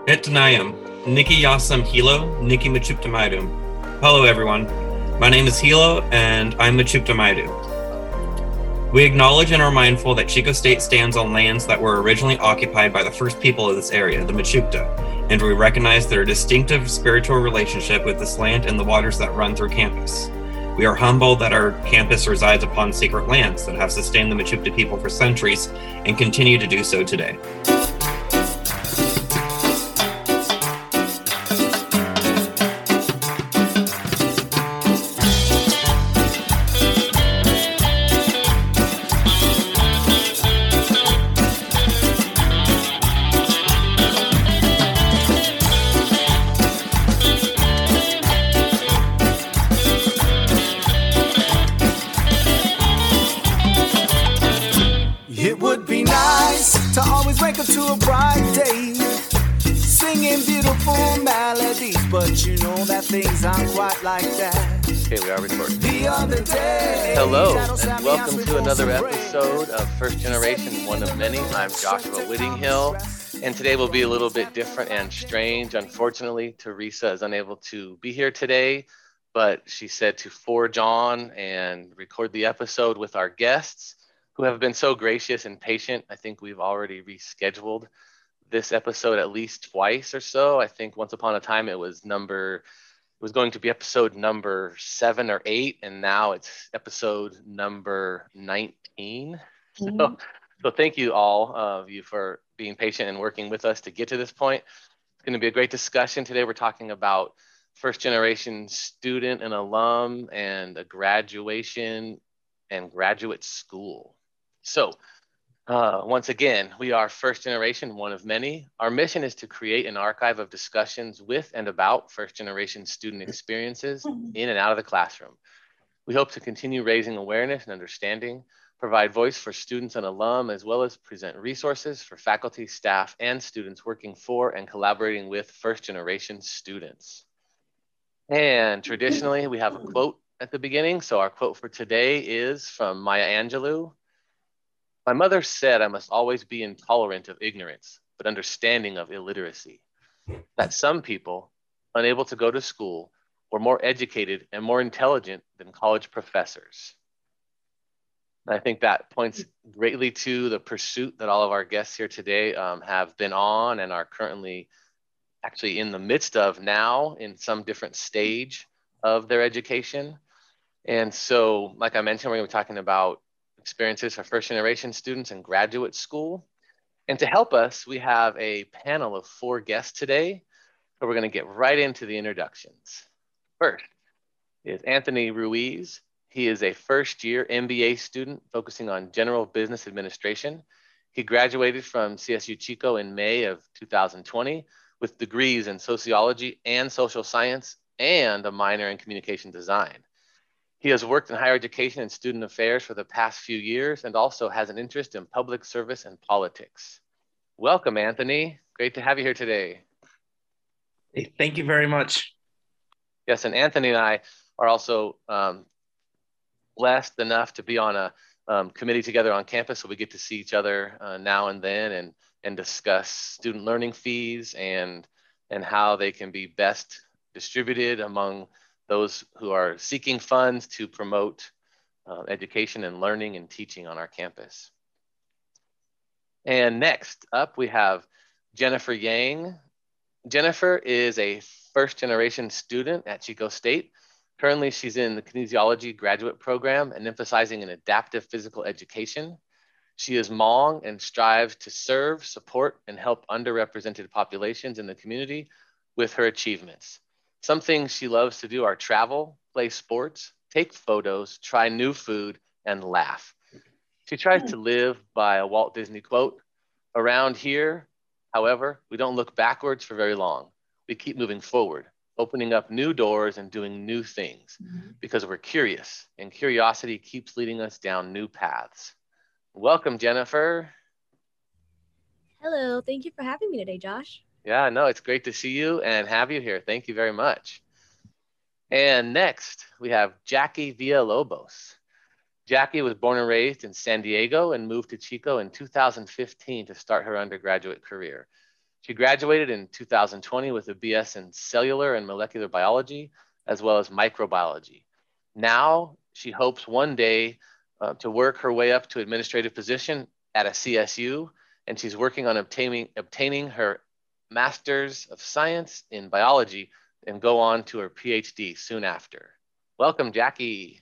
Etnayam, Niki Yasam Hilo, Niki Machuptamaidum. Hello everyone, my name is Hilo and I'm Machuptamaidu. We acknowledge and are mindful that Chico State stands on lands that were originally occupied by the first people of this area, the Machupta, and we recognize their distinctive spiritual relationship with this land and the waters that run through campus. We are humbled that our campus resides upon sacred lands that have sustained the Machupta people for centuries and continue to do so today. Things aren't quite like that. Okay, we are recording. The other day, hello, and welcome to another episode of First Generation, One of Many. I'm Joshua Whittinghill, and today will be a little bit different and strange. Unfortunately, Teresa is unable to be here today, but she said to forge on and record the episode with our guests, who have been so gracious and patient. I think we've already rescheduled this episode at least twice or so. I think once upon a time it was going to be episode number 7 or 8, and now it's episode number 19. Mm-hmm. So thank you all of you for being patient and working with us to get to this point. It's going to be a great discussion today. We're talking about first generation student and alum and a graduation and graduate school. So once again, we are First Generation, One of Many. Our mission is to create an archive of discussions with and about first generation student experiences in and out of the classroom. We hope to continue raising awareness and understanding, provide voice for students and alum, as well as present resources for faculty, staff, and students working for and collaborating with first generation students. And traditionally, we have a quote at the beginning. So our quote for today is from Maya Angelou. My mother said I must always be intolerant of ignorance, but understanding of illiteracy. That some people, unable to go to school, were more educated and more intelligent than college professors. And I think that points greatly to the pursuit that all of our guests here today have been on and are currently actually in the midst of now in some different stage of their education. And so, like I mentioned, we're going to be talking about experiences for first generation students in graduate school. And to help us, we have a panel of 4 guests today. So we're going to get right into the introductions. First is Anthony Ruiz. He is a first-year MBA student focusing on general business administration. He graduated from CSU Chico in May of 2020 with degrees in sociology and social science and a minor in communication design. He has worked in higher education and student affairs for the past few years and also has an interest in public service and politics. Welcome, Anthony. Great to have you here today. Hey, thank you very much. Yes, and Anthony and I are also blessed enough to be on a committee together on campus, so we get to see each other now and then and discuss student learning fees and how they can be best distributed among those who are seeking funds to promote education and learning and teaching on our campus. And next up, we have Jennifer Yang. Jennifer is a first generation student at Chico State. Currently, she's in the kinesiology graduate program and emphasizing an adaptive physical education. She is Hmong and strives to serve, support, and help underrepresented populations in the community with her achievements. Some things she loves to do are travel, play sports, take photos, try new food, and laugh. She tries to live by a Walt Disney quote. Around here, however, we don't look backwards for very long. We keep moving forward, opening up new doors and doing new things because we're curious, and curiosity keeps leading us down new paths. Welcome, Jennifer. Hello, thank you for having me today, Josh. Yeah, no, it's great to see you and have you here. Thank you very much. And next, we have Jackie Villalobos. Jackie was born and raised in San Diego and moved to Chico in 2015 to start her undergraduate career. She graduated in 2020 with a BS in cellular and molecular biology, as well as microbiology. Now, she hopes one day to work her way up to administrative position at a CSU, and she's working on obtaining her Master's of Science in Biology and go on to her PhD soon after. Welcome, Jackie.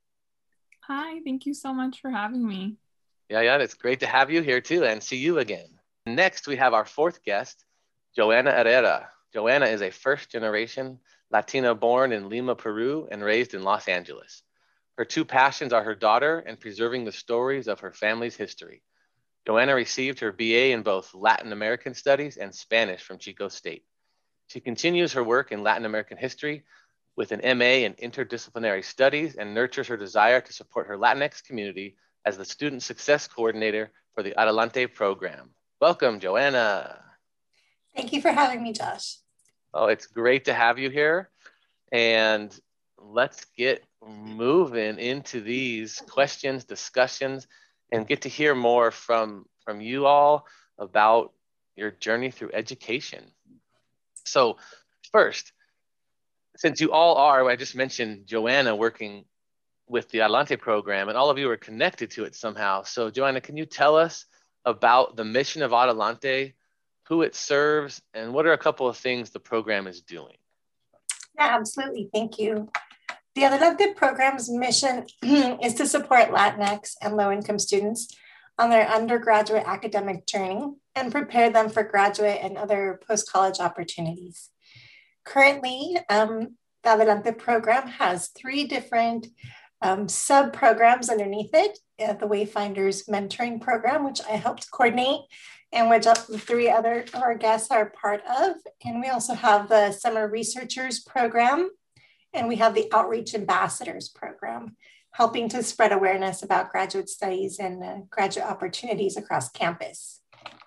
Hi, thank you so much for having me. Yeah, it's great to have you here too and see you again. Next, we have our fourth guest, Joanna Herrera. Joanna is a first-generation Latina born in Lima, Peru, and raised in Los Angeles. Her two passions are her daughter and preserving the stories of her family's history. Joanna received her BA in both Latin American Studies and Spanish from Chico State. She continues her work in Latin American history with an MA in interdisciplinary studies and nurtures her desire to support her Latinx community as the Student Success Coordinator for the Adelante program. Welcome, Joanna. Thank you for having me, Josh. Oh, it's great to have you here. And let's get moving into these questions, discussions, and get to hear more from you all about your journey through education. So first, since you all are, I just mentioned Joanna working with the Adelante program, and all of you are connected to it somehow. So Joanna, can you tell us about the mission of Adelante, who it serves, and what are a couple of things the program is doing? Yeah, absolutely. Thank you. The Adelante program's mission is to support Latinx and low-income students on their undergraduate academic journey and prepare them for graduate and other post-college opportunities. Currently, the Adelante program has 3 different sub-programs underneath it. The Wayfinders Mentoring Program, which I helped coordinate, and which the 3 other of our guests are part of. And we also have the Summer Researchers Program, and we have the Outreach Ambassadors Program, helping to spread awareness about graduate studies and graduate opportunities across campus.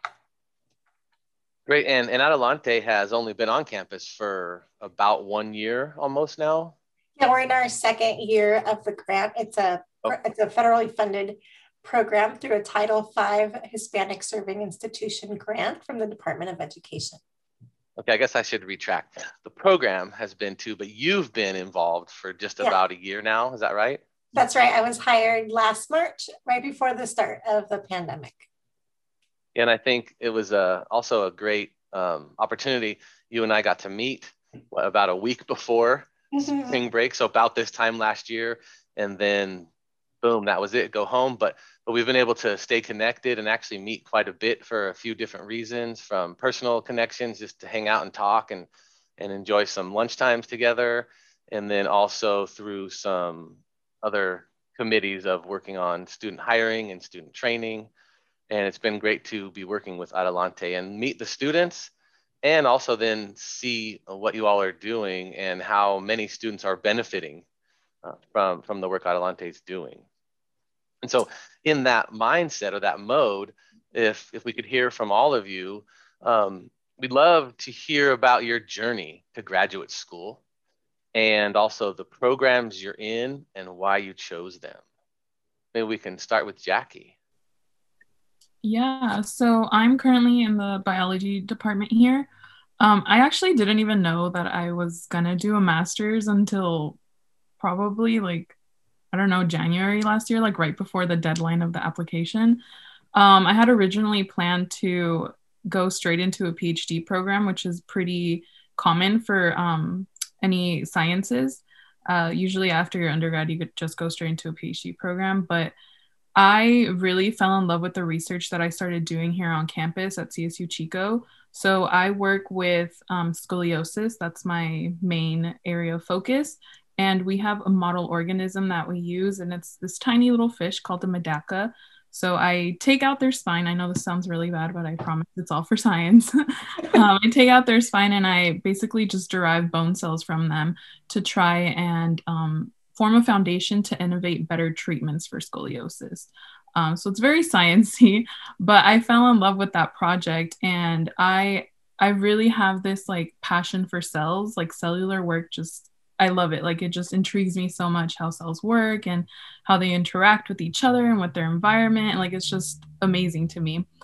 Great, and Adelante has only been on campus for about 1 year almost now? Yeah, we're in our 2nd year of the grant. It's a federally funded program through a Title V Hispanic Serving Institution grant from the Department of Education. Okay, I guess I should retract. The program has been 2, but you've been involved for just about a year now. Is that right? That's right. I was hired last March, right before the start of the pandemic. And I think it was also a great opportunity. You and I got to meet about a week before spring break, so about this time last year, and then boom, that was it, go home. But we've been able to stay connected and actually meet quite a bit for a few different reasons, from personal connections, just to hang out and talk and enjoy some lunchtimes together, and then also through some other committees of working on student hiring and student training. And it's been great to be working with Adelante and meet the students, and also then see what you all are doing and how many students are benefiting from the work Adelante is doing. And so in that mindset or that mode, if we could hear from all of you, we'd love to hear about your journey to graduate school and also the programs you're in and why you chose them. Maybe we can start with Jackie. Yeah, so I'm currently in the biology department here. I actually didn't even know that I was gonna do a master's until probably January last year, right before the deadline of the application. I had originally planned to go straight into a PhD program, which is pretty common for any sciences. Usually after your undergrad, you could just go straight into a PhD program. But I really fell in love with the research that I started doing here on campus at CSU Chico. So I work with scoliosis. That's my main area of focus. And we have a model organism that we use, and it's this tiny little fish called the Medaka. So I take out their spine. I know this sounds really bad, but I promise it's all for science. I take out their spine and I basically just derive bone cells from them to try and form a foundation to innovate better treatments for scoliosis. So it's very sciencey, but I fell in love with that project, and I really have this passion for cells, cellular work. I love it. It just intrigues me so much how cells work and how they interact with each other and with their environment. And it's just amazing to me.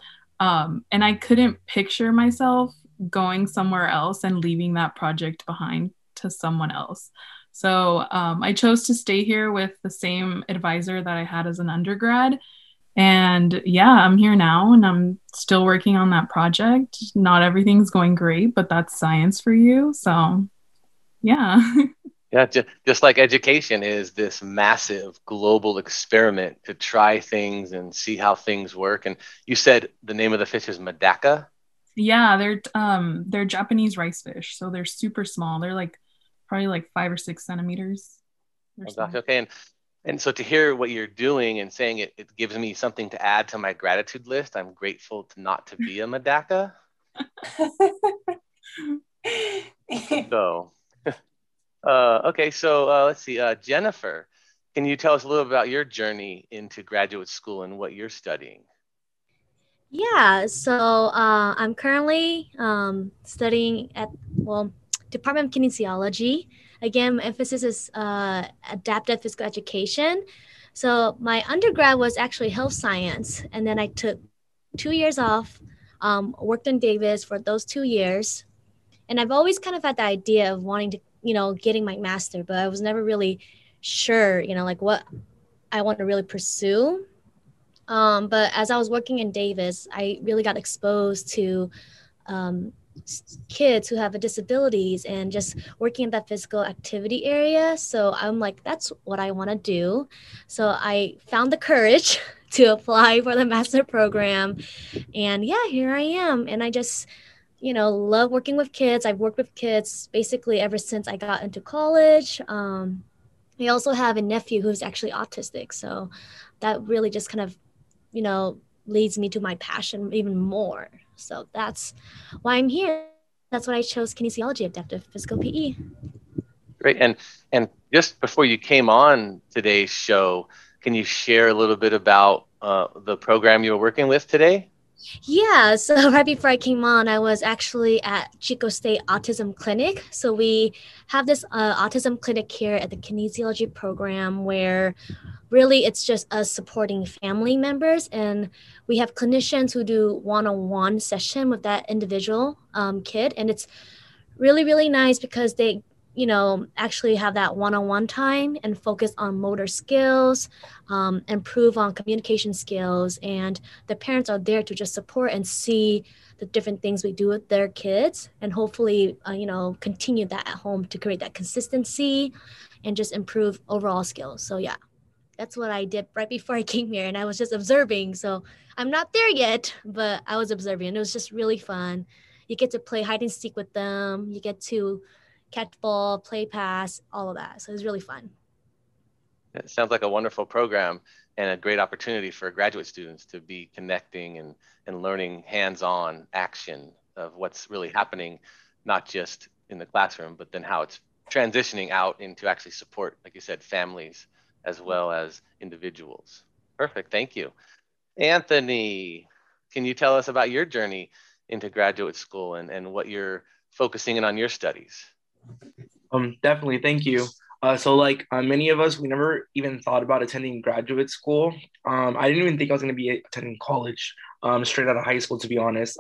And I couldn't picture myself going somewhere else and leaving that project behind to someone else. So I chose to stay here with the same advisor that I had as an undergrad. And yeah, I'm here now and I'm still working on that project. Not everything's going great, but that's science for you. So yeah. Yeah, just like education is this massive global experiment to try things and see how things work. And you said the name of the fish is Medaka? Yeah, they're Japanese rice fish. So they're super small. They're like probably like 5 or 6 centimeters. Oh, gosh, okay. And so to hear what you're doing and saying it gives me something to add to my gratitude list. I'm grateful not to be a Medaka. So, okay, so let's see. Jennifer, can you tell us a little about your journey into graduate school and what you're studying? Yeah, so I'm currently studying at, Department of Kinesiology. Again, my emphasis is adaptive physical education. So my undergrad was actually health science, and then I took 2 years off, worked in Davis for those 2 years. And I've always kind of had the idea of wanting to, getting my master, but I was never really sure, like what I want to really pursue. But as I was working in Davis, I really got exposed to kids who have disabilities and just working in that physical activity area. So I'm like, that's what I want to do. So I found the courage to apply for the master program. And yeah, here I am. And I just, love working with kids. I've worked with kids basically ever since I got into college. I also have a nephew who's actually autistic. So that really just kind of leads me to my passion even more. So that's why I'm here. That's why I chose kinesiology, adaptive physical PE. Great. And just before you came on today's show, can you share a little bit about the program you were working with today? Yeah, so right before I came on, I was actually at Chico State Autism Clinic. So we have this autism clinic here at the kinesiology program where really it's just us supporting family members, and we have clinicians who do one-on-one session with that individual kid. And it's really, really nice because they actually have that one-on-one time and focus on motor skills, improve on communication skills. And the parents are there to just support and see the different things we do with their kids, and hopefully, continue that at home to create that consistency and just improve overall skills. So yeah, that's what I did right before I came here, and I was just observing. So I'm not there yet, but I was observing, and it was just really fun. You get to play hide and seek with them. You get to catch ball, play pass, all of that. So it was really fun. It sounds like a wonderful program and a great opportunity for graduate students to be connecting and learning hands-on action of what's really happening, not just in the classroom, but then how it's transitioning out into actually support, like you said, families as well as individuals. Perfect, thank you. Anthony, can you tell us about your journey into graduate school and what you're focusing in on your studies? Definitely, thank you. So like many of us, we never even thought about attending graduate school. I didn't even think I was going to be attending college straight out of high school, to be honest.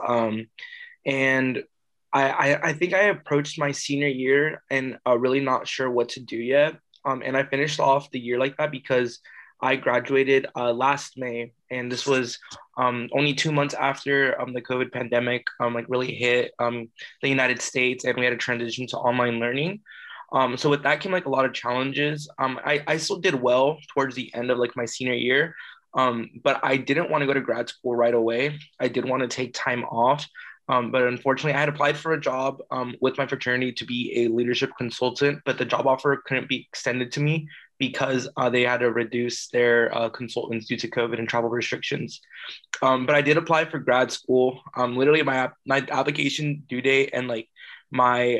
And I think I approached my senior year and really not sure what to do yet. And I finished off the year like that because I graduated last May, and this was only 2 months after the COVID pandemic like really hit the United States, and we had to transition to online learning. So with that came like a lot of challenges. I still did well towards the end of like my senior year, but I didn't want to go to grad school right away. I did want to take time off. But unfortunately, I had applied for a job with my fraternity to be a leadership consultant, but the job offer couldn't be extended to me because they had to reduce their consultants due to COVID and travel restrictions. But I did apply for grad school. Literally, my application due date and like my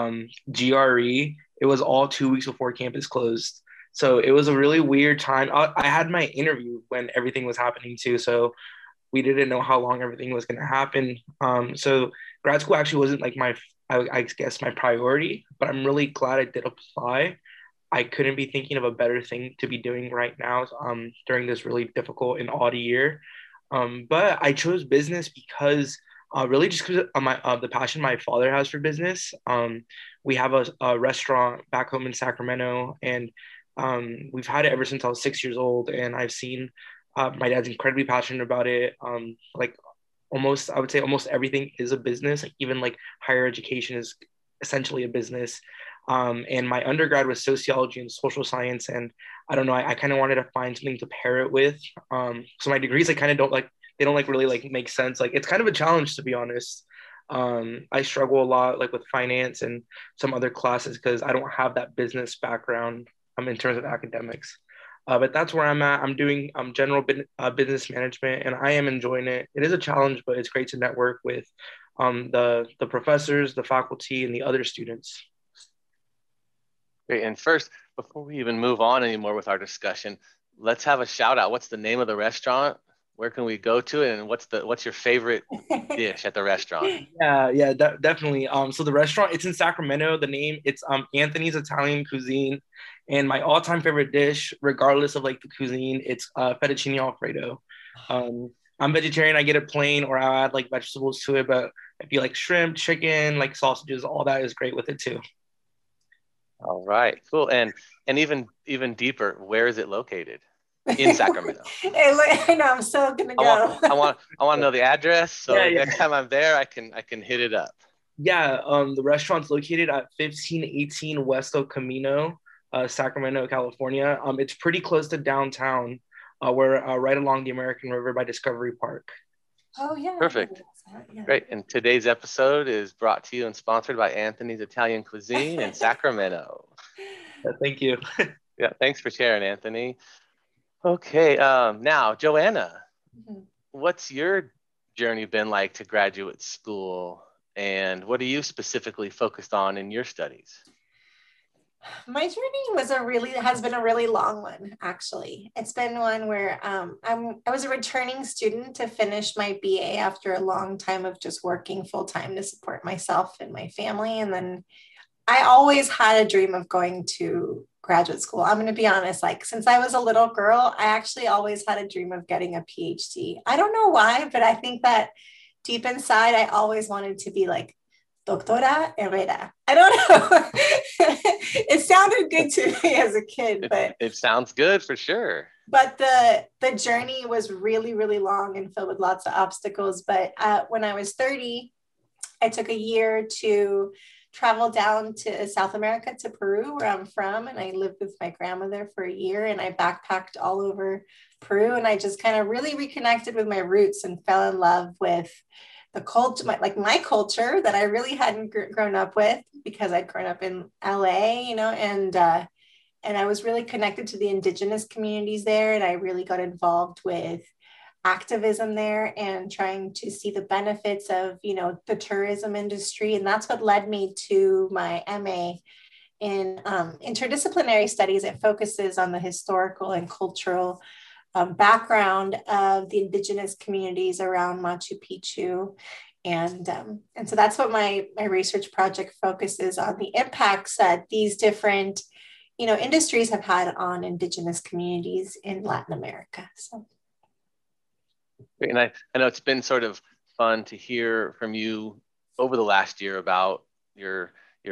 GRE, it was all 2 weeks before campus closed. So it was a really weird time. I had my interview when everything was happening too. So we didn't know how long everything was going to happen. So grad school actually wasn't like I guess my priority, but I'm really glad I did apply. I couldn't be thinking of a better thing to be doing right now during this really difficult and odd year. But I chose business because really just because of the passion my father has for business. We have a restaurant back home in Sacramento, and we've had it ever since I was 6 years old. And I've seen my dad's incredibly passionate about it. Like I would say almost everything is a business. Like even like higher education is essentially a business. And my undergrad was sociology and social science, and I don't know, I kind of wanted to find something to pair it with. So my degrees, I kind of don't like, they don't like really like make sense. Like it's kind of a challenge, to be honest. I struggle a lot like with finance and some other classes because I don't have that business background in terms of academics. But that's where I'm at. I'm doing general business management, and I am enjoying it. It is a challenge, but it's great to network with the professors, the faculty, and the other students. Great. And first, before we even move on anymore with our discussion, let's have a shout out. What's the name of the restaurant? Where can we go to it? And what's your favorite dish at the restaurant? Yeah, definitely. So the restaurant, it's in Sacramento. The name, it's Anthony's Italian Cuisine. And my all-time favorite dish, regardless of like the cuisine, it's fettuccine Alfredo. I'm vegetarian, I get it plain, or I'll add like vegetables to it. But if you like shrimp, chicken, like sausages, all that is great with it too. All right, cool. And even deeper, where is it located? In Sacramento. I know, I'm still gonna go. I want to know the address, so next time I'm there, I can hit it up. Yeah, the restaurant's located at 1518 West El Camino, Sacramento, California. It's pretty close to downtown. We're right along the American River by Discovery Park. Oh yeah. Perfect. Yeah. Great. And today's episode is brought to you and sponsored by Anthony's Italian Cuisine in Sacramento. Thank you. Yeah, thanks for sharing, Anthony. Okay, now Joanna, what's your journey been like to graduate school, and what are you specifically focused on in your studies? My journey has been a really long one, actually. It's been one where I was a returning student to finish my BA after a long time of just working full time to support myself and my family. And then I always had a dream of going to graduate school. I'm going to be honest, like since I was a little girl, I actually always had a dream of getting a PhD. I don't know why, but I think that deep inside, I always wanted to be like Doctora Herrera. I don't know. It sounded good to me as a kid, but it sounds good for sure. But the journey was really, really long and filled with lots of obstacles. But when I was 30, I took a year to travel down to South America, to Peru, where I'm from. And I lived with my grandmother for a year, and I backpacked all over Peru. And I just kind of really reconnected with my roots and fell in love with the culture, my culture that I really hadn't grown up with because I'd grown up in LA, and I was really connected to the indigenous communities there. And I really got involved with activism there and trying to see the benefits of, the tourism industry. And that's what led me to my MA in interdisciplinary studies. It focuses on the historical and cultural background of the indigenous communities around Machu Picchu. And so that's what my research project focuses on, the impacts that these different, industries have had on indigenous communities in Latin America. So. And I know it's been sort of fun to hear from you over the last year about your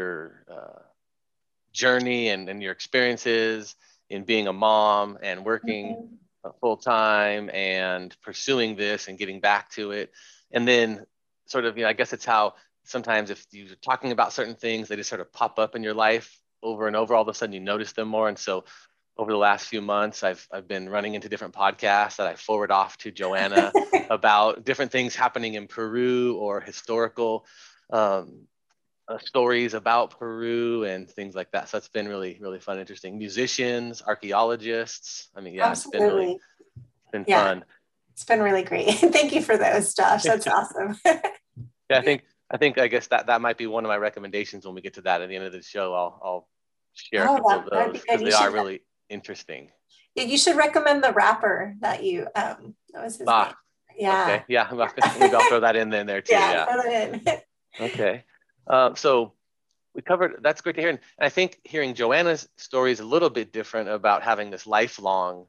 journey and your experiences in being a mom and working full time and pursuing this and getting back to it. And then sort of, I guess it's how sometimes if you're talking about certain things, they just sort of pop up in your life over and over. All of a sudden you notice them more. And so over the last few months, I've been running into different podcasts that I forward off to Joanna about different things happening in Peru or historical stories about Peru and things like that. So it's been really, really fun, interesting. Musicians, archaeologists. I mean, yeah, absolutely. It's been fun. It's been really great. Thank you for those, Josh. That's awesome. Yeah, I guess that might be one of my recommendations when we get to that at the end of the show. I'll share a couple of those because they are really interesting. Yeah, you should recommend the rapper that you what was his name? Yeah. Okay. Yeah, maybe I'll throw that in there too. Yeah. Throw it in. Okay. So we covered, that's great to hear. And I think hearing Joanna's story is a little bit different about having this lifelong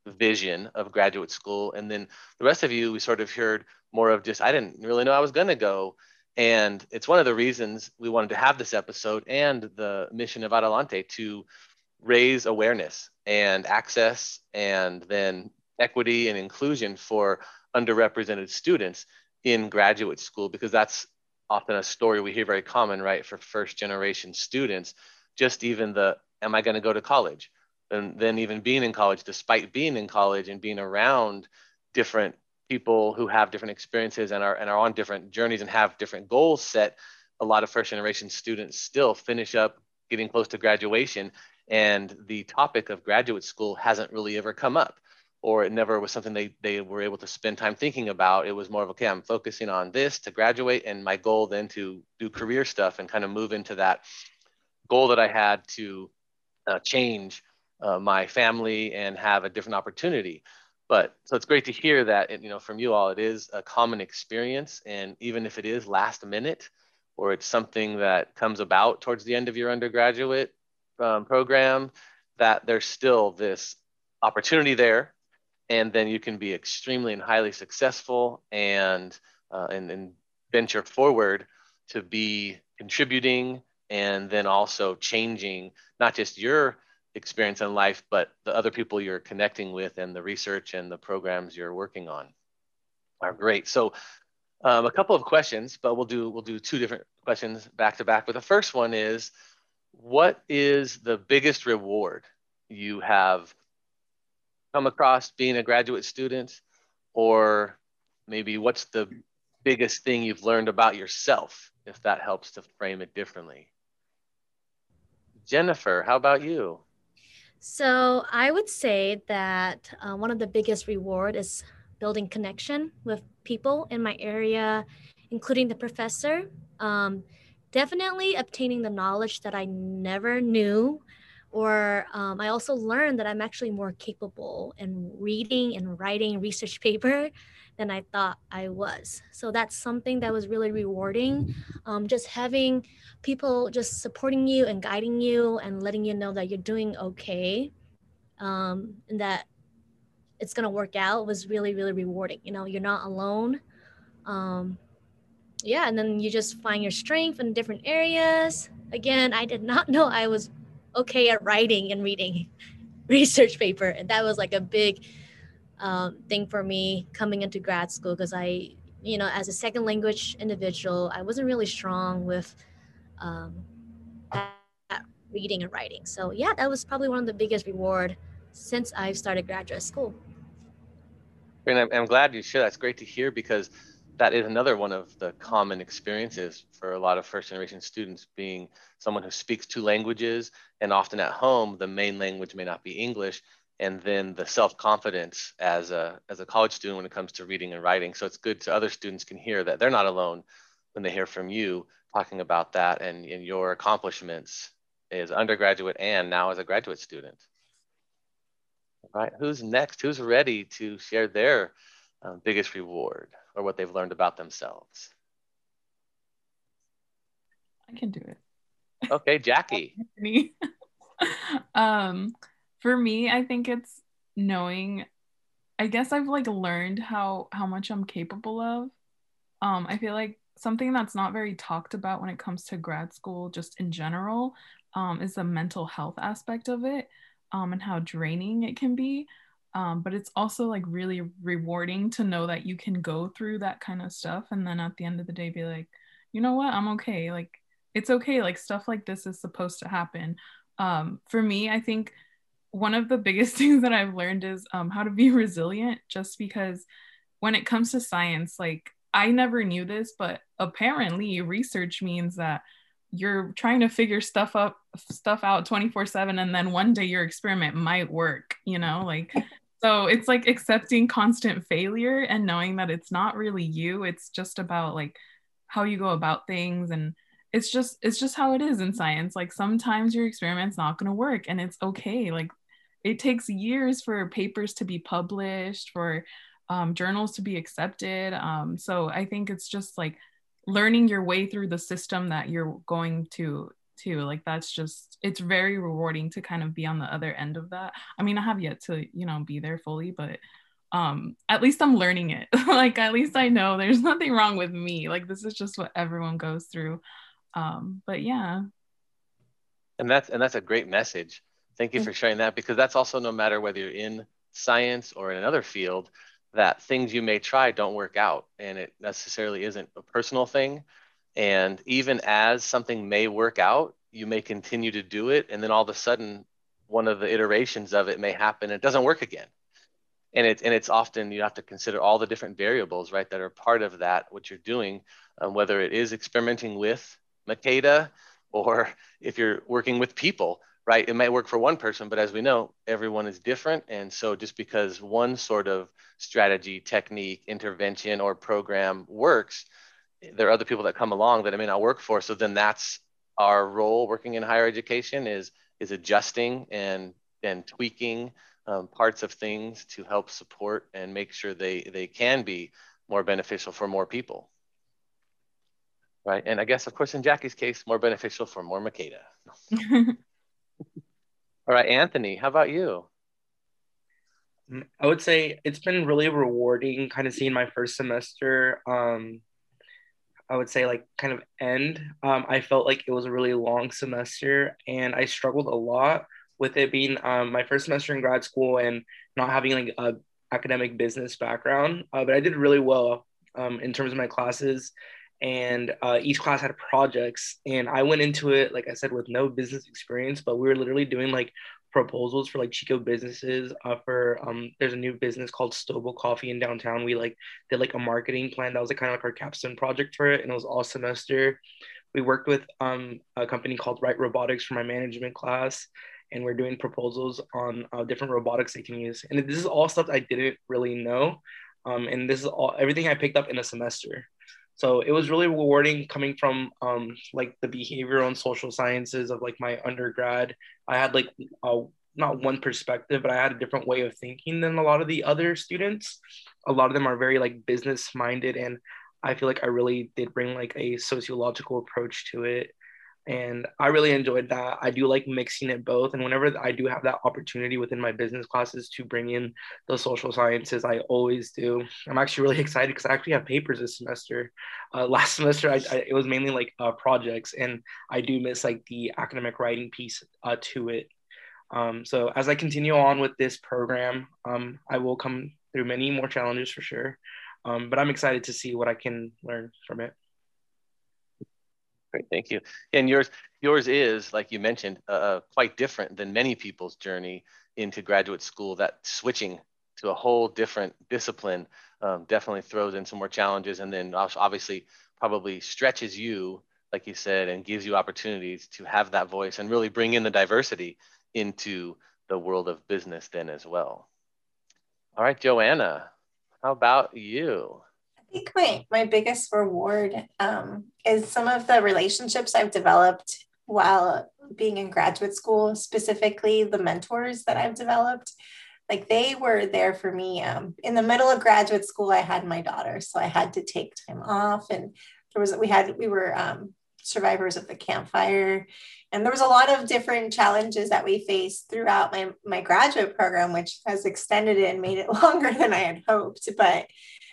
vision of graduate school. And then the rest of you, we sort of heard more of just, I didn't really know I was going to go. And it's one of the reasons we wanted to have this episode and the mission of Adelante to raise awareness and access and then equity and inclusion for underrepresented students in graduate school, because that's often a story we hear very common, right, for first generation students. Just even the, am I going to go to college? And then even being in college, despite being in college and being around different people who have different experiences and are on different journeys and have different goals set, a lot of first generation students still finish up getting close to graduation, and the topic of graduate school hasn't really ever come up, or it never was something they were able to spend time thinking about. It was more of, okay, I'm focusing on this to graduate, and my goal then to do career stuff and kind of move into that goal that I had to change my family and have a different opportunity. But so it's great to hear that, from you all, it is a common experience. And even if it is last minute, or it's something that comes about towards the end of your undergraduate program, that there's still this opportunity there. And then you can be extremely and highly successful and venture forward to be contributing and then also changing not just your experience in life, but the other people you're connecting with and the research and the programs you're working on are great. So a couple of questions, but we'll do two different questions back to back. But the first one is, what is the biggest reward you have come across being a graduate student? Or maybe what's the biggest thing you've learned about yourself, if that helps to frame it differently? Jennifer, how about you? So I would say that one of the biggest reward is building connection with people in my area, including the professor. Definitely obtaining the knowledge that I never knew, or I also learned that I'm actually more capable in reading and writing research paper than I thought I was. So that's something that was really rewarding. Just having people just supporting you and guiding you and letting you know that you're doing okay, and that it's gonna work out was really, really rewarding. You're not alone. Yeah, and then you just find your strength in different areas. Again, I did not know I was okay at writing and reading research paper, and that was like a big thing for me coming into grad school, because I, as a second language individual, I wasn't really strong with that reading and writing. So yeah, that was probably one of the biggest reward since I've started graduate school. And I'm glad you shared. That's great to hear, because that is another one of the common experiences for a lot of first generation students, being someone who speaks two languages, and often at home the main language may not be English, and then the self-confidence as a college student when it comes to reading and writing. So it's good to other students can hear that they're not alone when they hear from you talking about that and your accomplishments as undergraduate and now as a graduate student. All right, who's next? Who's ready to share their biggest reward or what they've learned about themselves? I can do it. Okay, Jackie. For me, I think it's knowing, I guess I've learned how much I'm capable of. I feel like something that's not very talked about when it comes to grad school, just in general, is the mental health aspect of it, and how draining it can be. But it's also really rewarding to know that you can go through that kind of stuff and then at the end of the day be like, you know what, I'm okay. It's okay. Stuff like this is supposed to happen. For me, I think one of the biggest things that I've learned is how to be resilient, just because when it comes to science, I never knew this, but apparently research means that you're trying to figure stuff out 24/7, and then one day your experiment might work, so it's accepting constant failure and knowing that it's not really you, it's just about how you go about things. And it's just how it is in science. Sometimes your experiment's not going to work, and it's okay. It takes years for papers to be published, for journals to be accepted. So I think it's just learning your way through the system that you're going to too. Like that's just, it's very rewarding to kind of be on the other end of that. I mean, I have yet to, you know, be there fully, but at least I'm learning it. Like at least I know there's nothing wrong with me. Like this is just what everyone goes through. But yeah. And that's a great message. Thank you for sharing that, because that's also, no matter whether you're in science or in another field, that things you may try don't work out, and it necessarily isn't a personal thing. And even as something may work out, you may continue to do it, and then all of a sudden one of the iterations of it may happen and it doesn't work again. And it's often, you have to consider all the different variables, right, that are part of that, what you're doing, whether it is experimenting with Makeda, or if you're working with people, right? It might work for one person, but as we know, everyone is different. And so just because one sort of strategy, technique, intervention, or program works, there are other people that come along that it may not work for. So then that's our role working in higher education, is adjusting and tweaking parts of things to help support and make sure they can be more beneficial for more people. Right. And I guess, of course, in Jackie's case, more beneficial for more Makeda. All right, Anthony, how about you? I would say it's been really rewarding kind of seeing my first semester, I would say like kind of end. I felt like it was a really long semester and I struggled a lot with it being my first semester in grad school and not having like a academic business background. But I did really well in terms of my classes, and each class had projects, and I went into it, like I said, with no business experience, but we were literally doing like proposals for like Chico businesses for there's a new business called Stobo Coffee in downtown. We like did like a marketing plan that was like kind of like our capstone project for it, and it was all semester. We worked with a company called Right Robotics for my management class, and we're doing proposals on different robotics they can use. And this is all stuff I didn't really know, and this is all everything I picked up in a semester. So it was really rewarding coming from like the behavioral and social sciences of like my undergrad. I had like not one perspective, but I had a different way of thinking than a lot of the other students. A lot of them are very like business minded, and I feel like I really did bring like a sociological approach to it. And I really enjoyed that. I do like mixing it both. And whenever I do have that opportunity within my business classes to bring in the social sciences, I always do. I'm actually really excited because I actually have papers this semester. Last semester, it was mainly like projects, and I do miss like the academic writing piece to it. So as I continue on with this program, I will come through many more challenges for sure. But I'm excited to see what I can learn from it. Great, thank you. And yours is, like you mentioned, quite different than many people's journey into graduate school. That switching to a whole different discipline definitely throws in some more challenges, and then obviously probably stretches you, like you said, and gives you opportunities to have that voice and really bring in the diversity into the world of business then as well. All right, Joanna, how about you? I think my biggest reward is some of the relationships I've developed while being in graduate school, specifically the mentors that I've developed. Like they were there for me. In the middle of graduate school, I had my daughter, so I had to take time off, and we were survivors of the Camp Fire, and there was a lot of different challenges that we faced throughout my graduate program, which has extended it and made it longer than I had hoped. But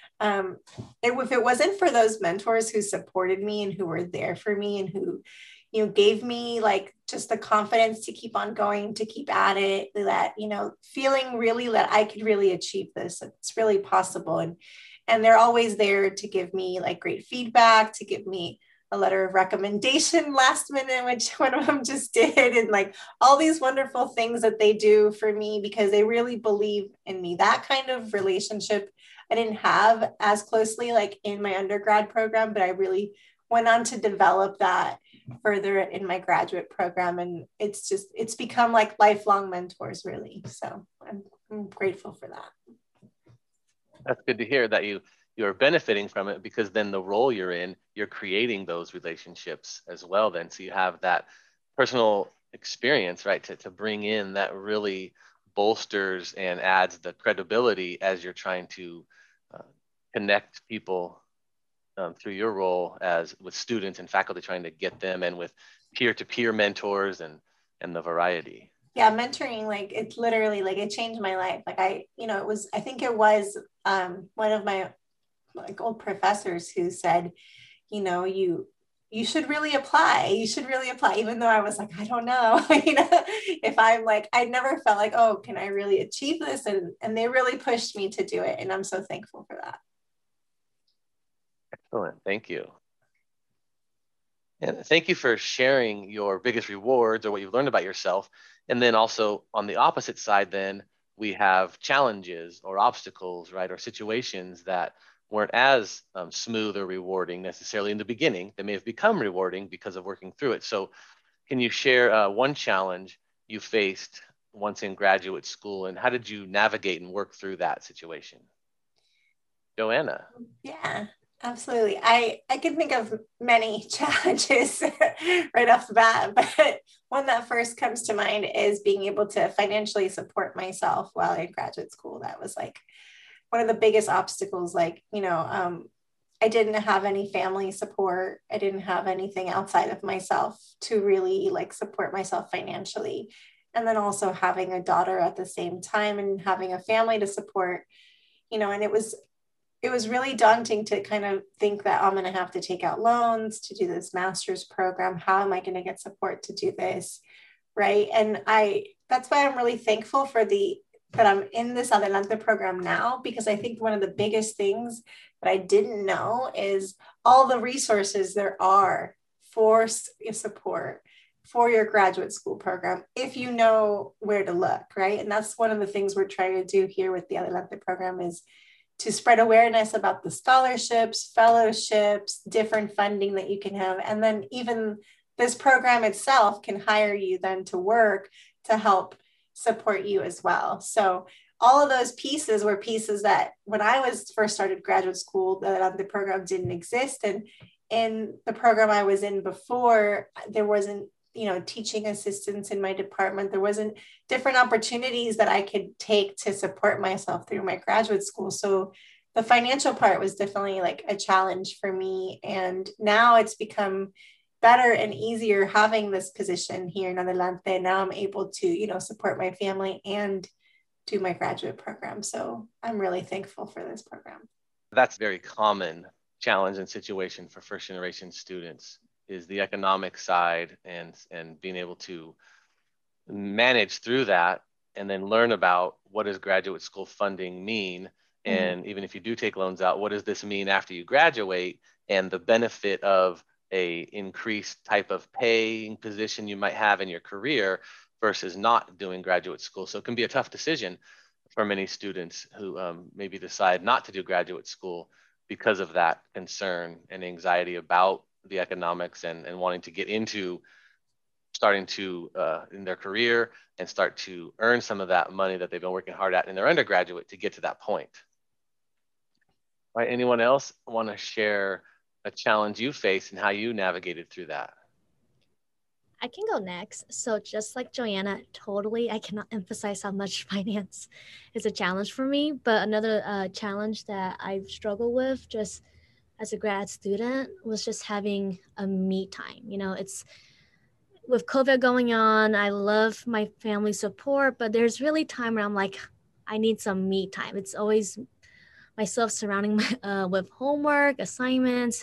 if it wasn't for those mentors who supported me and who were there for me and who, you know, gave me like just the confidence to keep on going, to keep at it, that, you know, feeling really that I could really achieve this, it's really possible. And they're always there to give me like great feedback, to give me a letter of recommendation last minute, which one of them just did, and like all these wonderful things that they do for me because they really believe in me. That kind of relationship I didn't have as closely like in my undergrad program, but I really went on to develop that further in my graduate program. And it's become like lifelong mentors, really. So I'm grateful for that. That's good to hear that you're benefiting from it, because then the role you're in, you're creating those relationships as well then. So you have that personal experience, right, to bring in that really bolsters and adds the credibility as you're trying to connect people through your role as with students and faculty, trying to get them, and with peer-to-peer mentors and the variety. Yeah, mentoring, like it's literally like it changed my life. Like I think it was one of my like old professors who said, you should really apply. You should really apply, even though I was like, I don't know, if I'm like, I never felt like, oh, can I really achieve this? And they really pushed me to do it. And I'm so thankful for that. Excellent. Thank you. And thank you for sharing your biggest rewards or what you've learned about yourself. And then also on the opposite side, then we have challenges or obstacles, right? Or situations that weren't as smooth or rewarding necessarily in the beginning. They may have become rewarding because of working through it. So can you share one challenge you faced once in graduate school, and how did you navigate and work through that situation? Joanna. Yeah. Absolutely. I can think of many challenges right off the bat, but one that first comes to mind is being able to financially support myself while in graduate school. That was like one of the biggest obstacles. Like, I didn't have any family support. I didn't have anything outside of myself to really like support myself financially. And then also having a daughter at the same time and having a family to support, and it was really daunting to kind of think that I'm going to have to take out loans to do this master's program. How am I going to get support to do this? Right. And that's why I'm really thankful that I'm in this Adelante program now, because I think one of the biggest things that I didn't know is all the resources there are for support for your graduate school program, if you know where to look. Right. And that's one of the things we're trying to do here with the Adelante program is to spread awareness about the scholarships, fellowships, different funding that you can have. And then even this program itself can hire you then to work to help support you as well. So all of those pieces were pieces that when I was first started graduate school, the program didn't exist. And in the program I was in before, there wasn't teaching assistants in my department. There wasn't different opportunities that I could take to support myself through my graduate school. So the financial part was definitely like a challenge for me. And now it's become better and easier having this position here in Adelante. Now I'm able to, support my family and do my graduate program. So I'm really thankful for this program. That's a very common challenge and situation for first generation students, is the economic side and being able to manage through that and then learn about what does graduate school funding mean. And even if you do take loans out, what does this mean after you graduate, and the benefit of a increased type of paying position you might have in your career versus not doing graduate school. So it can be a tough decision for many students who maybe decide not to do graduate school because of that concern and anxiety about the economics and wanting to get into starting to in their career and start to earn some of that money that they've been working hard at in their undergraduate to get to that point. All right, anyone else want to share a challenge you faced and how you navigated through that? I can go next. So just like Joanna, totally, I cannot emphasize how much finance is a challenge for me. But another challenge that I've struggled with just as a grad student was just having a me time. It's with COVID going on, I love my family support, but there's really time where I'm like, I need some me time. It's always myself surrounding with homework, assignments,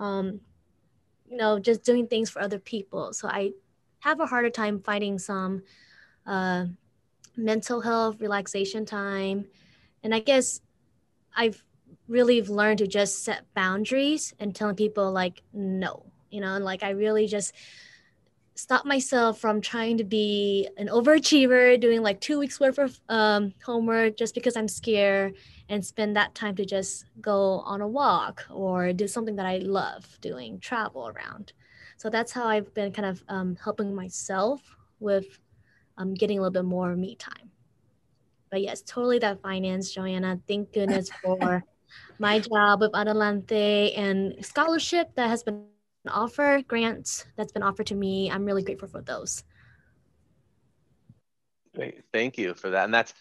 just doing things for other people. So I have a harder time finding some mental health, relaxation time. And I guess I've really learned to just set boundaries and telling people like, no, and like I really just stop myself from trying to be an overachiever, doing like 2 weeks worth of homework just because I'm scared, and spend that time to just go on a walk or do something that I love doing, travel around. So that's how I've been kind of helping myself with getting a little bit more me time. But yes, totally that finance, Joanna. Thank goodness for my job with Adelante and scholarship that has been offered, grants that's been offered to me. I'm really grateful for those. Great, thank you for that. And that's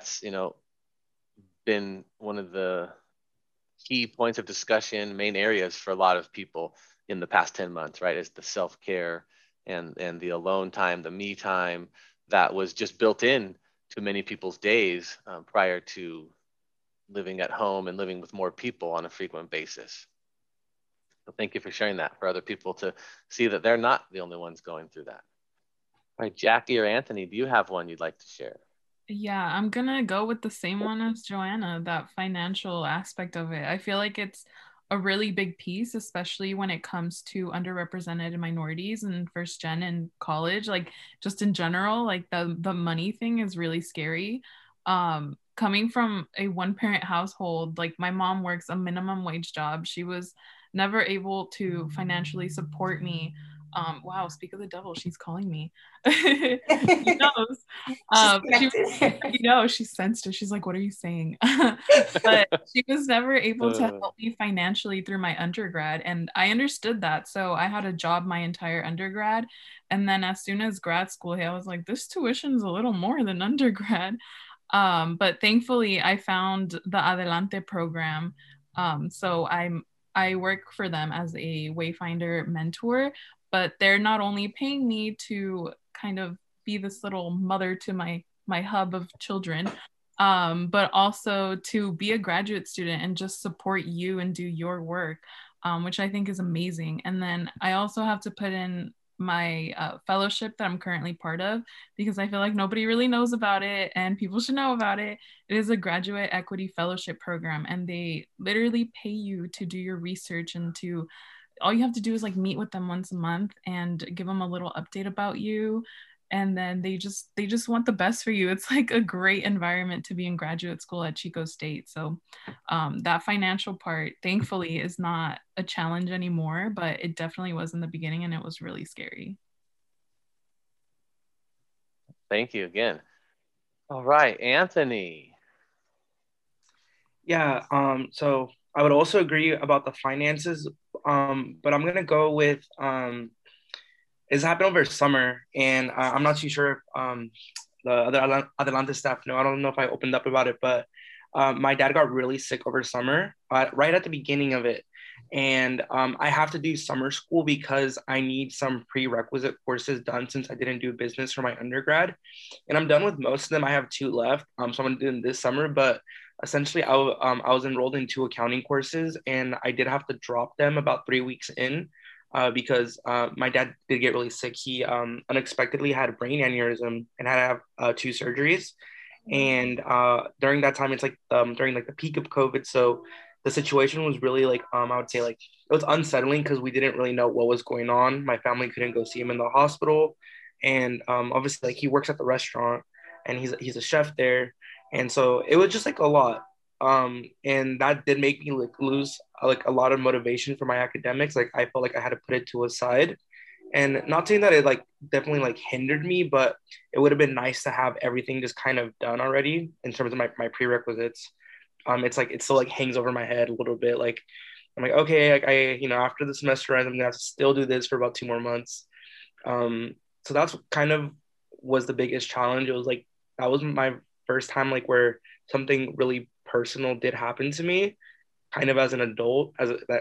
been one of the key points of discussion, main areas for a lot of people in the past 10 months, right? Is the self-care and the alone time, the me time that was just built in to many people's days prior to living at home and living with more people on a frequent basis. So thank you for sharing that for other people to see that they're not the only ones going through that. All right, Jackie or Anthony, do you have one you'd like to share? Yeah, I'm gonna go with the same one as Joanna, that financial aspect of it. I feel like it's a really big piece, especially when it comes to underrepresented minorities and first gen in college. Like just in general, like the money thing is really scary. Coming from a one parent household, like my mom works a minimum wage job. She was never able to financially support me. Wow, speak of the devil, she's calling me. She knows. She sensed it. She's like, what are you saying? But she was never able to help me financially through my undergrad. And I understood that. So I had a job my entire undergrad. And then as soon as grad school hit, I was like, this tuition's a little more than undergrad. But thankfully I found the Adelante program. So I work for them as a Wayfinder mentor, but they're not only paying me to kind of be this little mother to my hub of children, but also to be a graduate student and just support you and do your work, which I think is amazing. And then I also have to put in my fellowship that I'm currently part of, because I feel like nobody really knows about it and people should know about it. It is a graduate equity fellowship program, and they literally pay you to do your research and to all you have to do is like meet with them once a month and give them a little update about you, and then they just want the best for you. It's like a great environment to be in graduate school at Chico State. So that financial part thankfully is not a challenge anymore, but it definitely was in the beginning, and it was really scary. Thank you again. All right, Anthony. Yeah, so I would also agree about the finances, but I'm gonna go with it's happened over summer, and I'm not too sure if the other Adelante staff know. I don't know if I opened up about it, but my dad got really sick over summer, right at the beginning of it, and I have to do summer school because I need some prerequisite courses done since I didn't do business for my undergrad, and I'm done with most of them. I have 2 left, so I'm gonna do them this summer, but essentially I was enrolled in 2 accounting courses, and I did have to drop them about 3 weeks in because my dad did get really sick. He unexpectedly had a brain aneurysm and had to have 2 surgeries. And during that time, it's like during like the peak of COVID. So the situation was really like, I would say like, it was unsettling because we didn't really know what was going on. My family couldn't go see him in the hospital. And obviously like he works at the restaurant and he's a chef there. And so it was just like a lot. And that did make me like lose like a lot of motivation for my academics. Like I felt like I had to put it to a side, and not saying that it like definitely like hindered me, but it would have been nice to have everything just kind of done already in terms of my prerequisites. It's like it still like hangs over my head a little bit. Like I'm like, okay, like after the semester ends, I'm gonna have to still do this for about 2 more months. So that's kind of was the biggest challenge. It was like that was my first time like where something really personal did happen to me, kind of as an adult,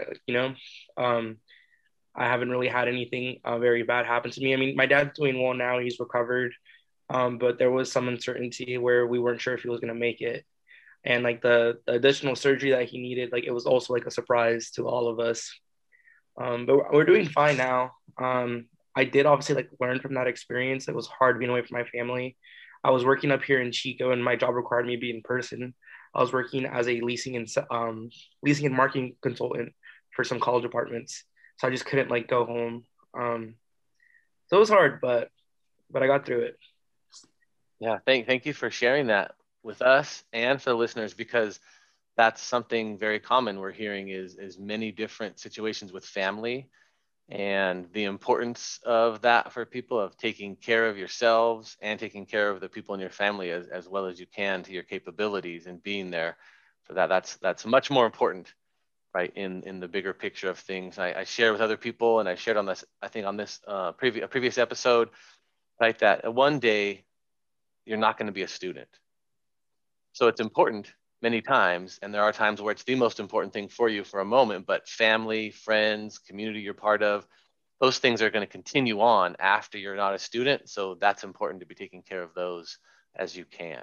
I haven't really had anything very bad happen to me. I mean, my dad's doing well now; he's recovered, but there was some uncertainty where we weren't sure if he was going to make it, and like the additional surgery that he needed, like it was also like a surprise to all of us. But we're doing fine now. I did obviously like learn from that experience. It was hard being away from my family. I was working up here in Chico, and my job required me to be in person. I was working as a leasing and marketing consultant for some college apartments, so I just couldn't like go home. So it was hard, but I got through it. Yeah, thank you for sharing that with us and for the listeners, because that's something very common we're hearing is many different situations with family, and the importance of that for people, of taking care of yourselves and taking care of the people in your family as well as you can to your capabilities, and being there for that. That's much more important, right, in the bigger picture of things. I share with other people, and I shared on this, I think on this previous episode, right, that one day you're not going to be a student. So it's important many times, and there are times where it's the most important thing for you for a moment, but family, friends, community you're part of, those things are going to continue on after you're not a student. So that's important to be taking care of those as you can.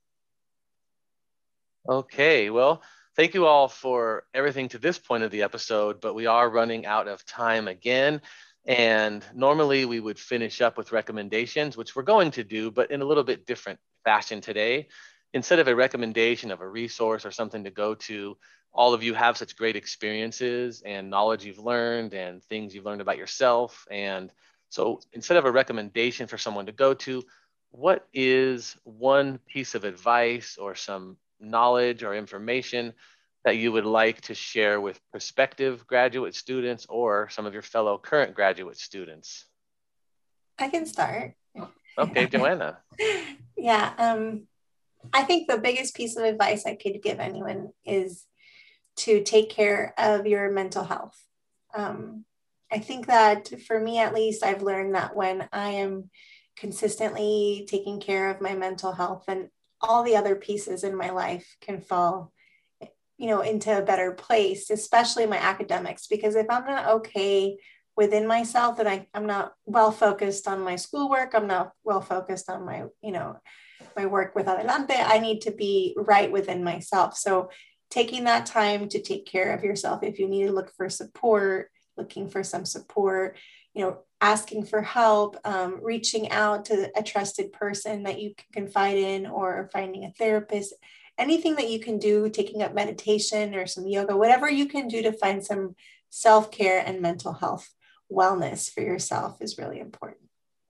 Okay, well, thank you all for everything to this point of the episode, but we are running out of time again. And normally we would finish up with recommendations, which we're going to do, but in a little bit different fashion today. Instead of a recommendation of a resource or something to go to, all of you have such great experiences and knowledge you've learned and things you've learned about yourself. And so instead of a recommendation for someone to go to, what is one piece of advice or some knowledge or information that you would like to share with prospective graduate students or some of your fellow current graduate students? I can start. Okay, Joanna. Yeah, I think the biggest piece of advice I could give anyone is to take care of your mental health. I think that for me, at least, I've learned that when I am consistently taking care of my mental health, and all the other pieces in my life can fall, into a better place, especially my academics, because if I'm not okay within myself, then I'm not well focused on my schoolwork, I'm not well focused on my, my work with Adelante, I need to be right within myself. So taking that time to take care of yourself, if you need to look for support, looking for some support, asking for help, reaching out to a trusted person that you can confide in, or finding a therapist, anything that you can do, taking up meditation or some yoga, whatever you can do to find some self-care and mental health wellness for yourself is really important.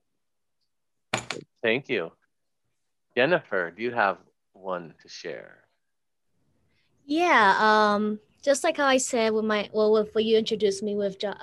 Thank you. Jennifer, do you have one to share? Yeah, just like how I said with when you introduced me,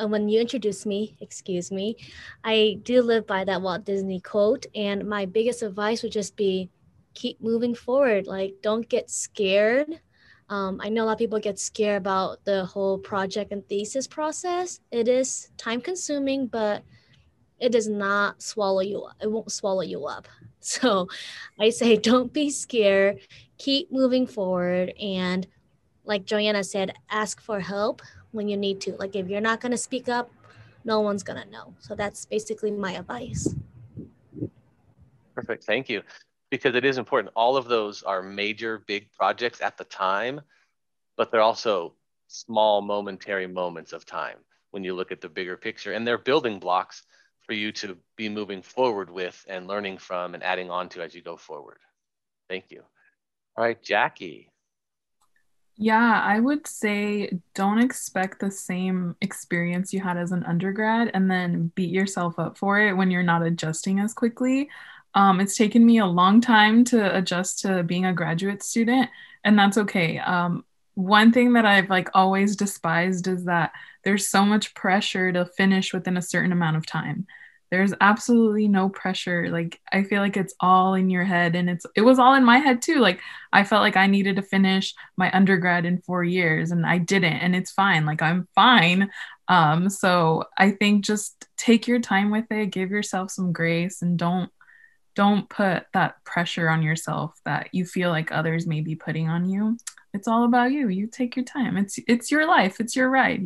I do live by that Walt Disney quote, and my biggest advice would just be keep moving forward. Like, don't get scared. I know a lot of people get scared about the whole project and thesis process. It is time consuming, but it does not swallow you up. It won't swallow you up. So I say, don't be scared, keep moving forward. And like Joanna said, ask for help when you need to. Like, if you're not going to speak up, no one's going to know. So that's basically my advice. Perfect. Thank you. Because it is important. All of those are major, big projects at the time, but they're also small, momentary moments of time when you look at the bigger picture. And they're building blocks for you to be moving forward with and learning from and adding on to as you go forward. Thank you. All right, Jackie. Yeah, I would say don't expect the same experience you had as an undergrad and then beat yourself up for it when you're not adjusting as quickly. It's taken me a long time to adjust to being a graduate student, and that's okay. One thing that I've always despised is that there's so much pressure to finish within a certain amount of time. There's absolutely no pressure. I feel like it's all in your head, and it was all in my head too. I felt like I needed to finish my undergrad in 4 years and I didn't, and it's fine. I'm fine. So I think just take your time with it, give yourself some grace, and don't put that pressure on yourself that you feel like others may be putting on you. It's all about you. You take your time. It's your life. It's your ride,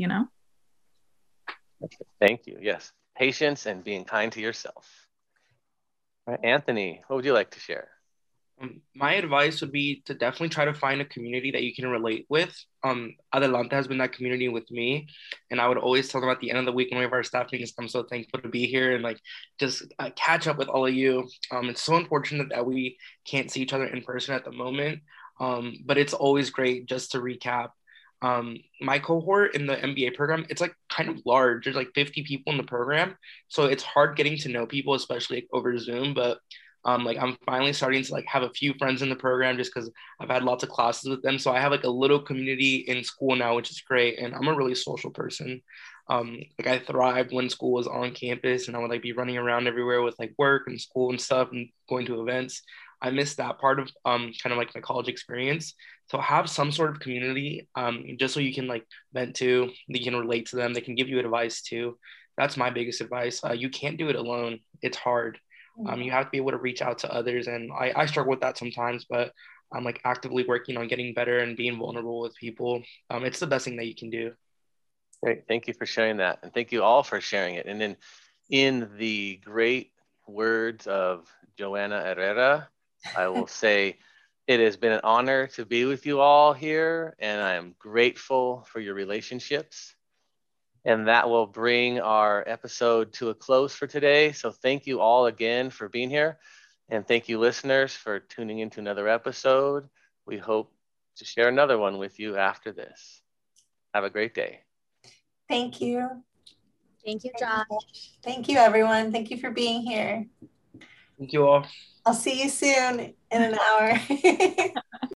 Thank you. Yes. Patience and being kind to yourself. All right, Anthony, what would you like to share? My advice would be to definitely try to find a community that you can relate with. Adelante has been that community with me, and I would always tell them at the end of the week when we have our staff meetings, I'm so thankful to be here and just catch up with all of you. It's so unfortunate that we can't see each other in person at the moment, but it's always great just to recap. My cohort in the MBA program, it's kind of large. There's 50 people in the program, so it's hard getting to know people, especially over Zoom. But I'm finally starting to have a few friends in the program just because I've had lots of classes with them. So I have a little community in school now, which is great. And I'm a really social person. I thrived when school was on campus, and I would be running around everywhere with work and school and stuff and going to events. I missed that part of kind of my college experience. So have some sort of community just so you can vent to, you can relate to them. They can give you advice too. That's my biggest advice. You can't do it alone. It's hard. You have to be able to reach out to others. And I struggle with that sometimes, but I'm actively working on getting better and being vulnerable with people. It's the best thing that you can do. Great. Thank you for sharing that. And thank you all for sharing it. And then in the great words of Joanna Herrera, I will say it has been an honor to be with you all here, and I am grateful for your relationships. And that will bring our episode to a close for today. So thank you all again for being here. And thank you, listeners, for tuning into another episode. We hope to share another one with you after this. Have a great day. Thank you. Thank you, Josh. Thank you, everyone. Thank you for being here. Thank you all. I'll see you soon in an hour.